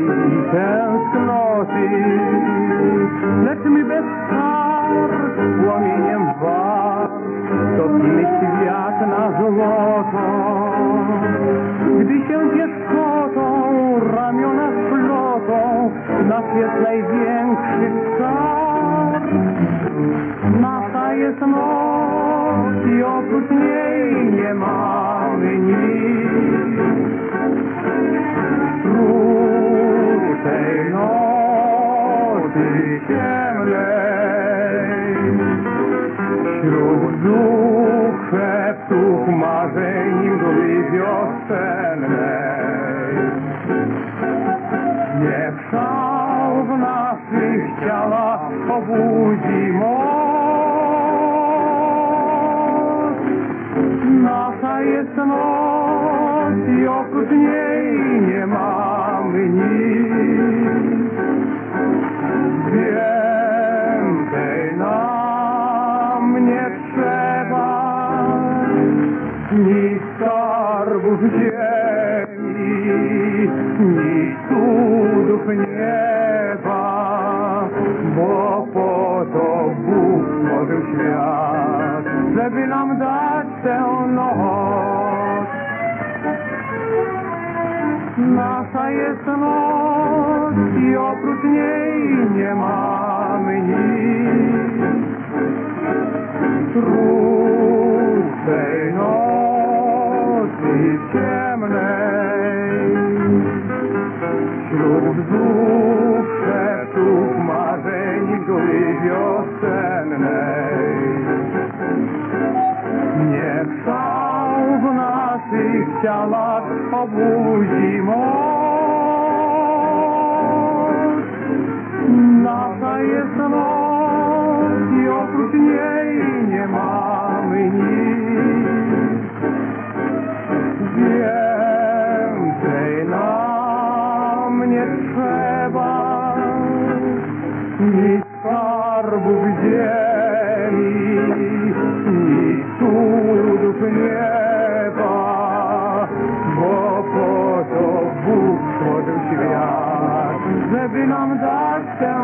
tęsknoty, lecz mi bez kar płomieniem war topimy świat na złoto. Gdy się dziewczotą ramiona splotą, nasz jest największy star. Nasza jest noc i oprócz niej nie mamy nic. Wśród tej nocy ciemnej, wśród duch szeptów marzeń mgły wiosennej, niech szał w naszych ciałach obudzi moc. Nasza jest noc i oprócz niej nie mamy nic. Więcej nam nie trzeba ni skarbów ziemi, ni cudów nieba, bo po to Bóg stworzył świat, żeby nam dać tę noc. Nasza jest noc i oprócz niej nie mamy nic. Wśród tej nocy ciemnej, wśród duch szeptów marzeń mgły wiosennej, niech szał w naszych ciałach obudzi moc. Nasza jest noc i oprócz niej nie mamy nic. Więcej nam nie trzeba ni skarbów ziemi, ni cudów nieba, bo po to Bóg stworzył świat, żeby nam dać tę